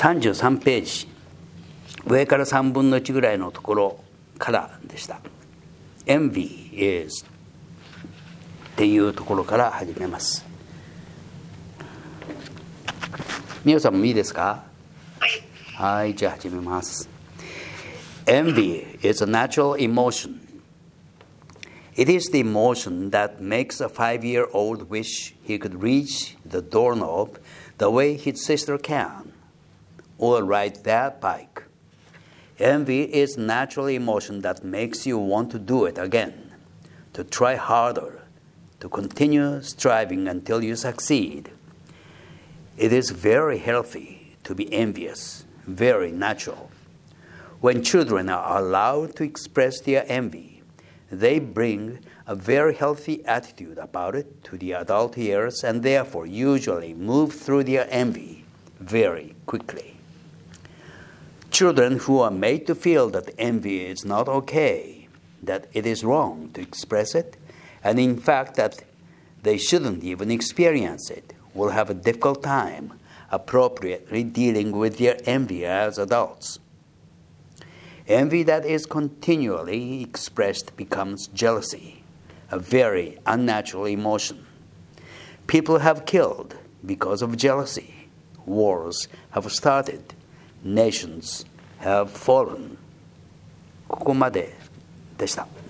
33ページ上から3分の1ぐらいのところからでした。 Envy is っていうところから始めます。皆さんもいいですか？はい、じゃあ始めます。 Envy is a natural emotion. It is the emotion that makes a 5-year-old wish he could reach the doorknob the way his sister can, or ride that bike. Envy is natural emotion that makes you want to do it again, to try harder, to continue striving until you succeed. It is very healthy to be envious, very natural. When children are allowed to express their envy, they bring a very healthy attitude about it to the adult years and therefore usually move through their envy very quickly. Children who are made to feel that envy is not okay, that it is wrong to express it, and in fact that they shouldn't even experience it, will have a difficult time appropriately dealing with their envy as adults. Envy that is continually expressed becomes jealousy, a very unnatural emotion. People have killed because of jealousy. Wars have started. Nations have fallen. ここまででした。